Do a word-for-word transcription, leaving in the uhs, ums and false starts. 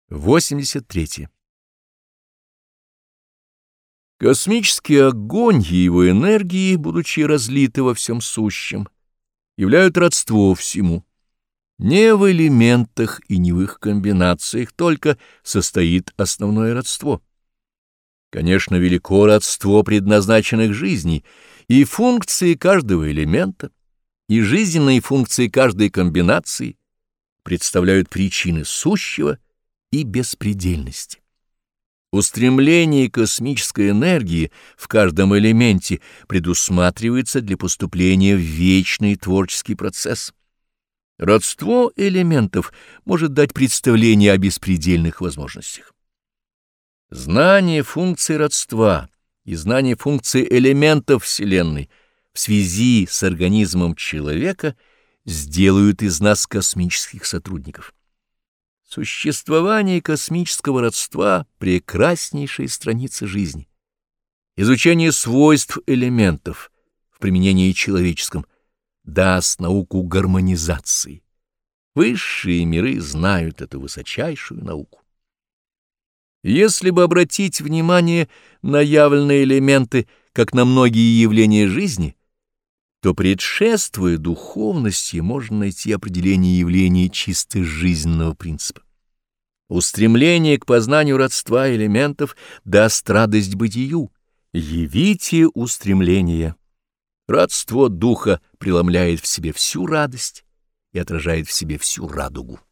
восемьдесят три. Космический огонь и его энергии, будучи разлиты во всем сущем, являют родство всему. Не в элементах и не в их комбинациях только состоит основное родство. Конечно, велико родство предназначенных жизней, и функции каждого элемента, и жизненные функции каждой комбинации представляют причины сущего и беспредельности. Устремление космической энергии в каждом элементе предусматривается для поступления в вечный творческий процесс. Родство элементов может дать представление о беспредельных возможностях. Знание функций родства и знание функций элементов Вселенной в связи с организмом человека сделают из нас космических сотрудников. Существование космического родства — прекраснейшая страница жизни. Изучение свойств элементов в применении человеческом даст науку гармонизации. Высшие миры знают эту высочайшую науку. Если бы обратить внимание на явленные элементы, как на многие явления жизни, то, предшествуя духовности, можно найти определение явления чисто жизненного принципа. Устремление к познанию родства элементов даст радость бытию. Явите устремление. Родство духа преломляет в себе всю радость и отражает в себе всю радугу.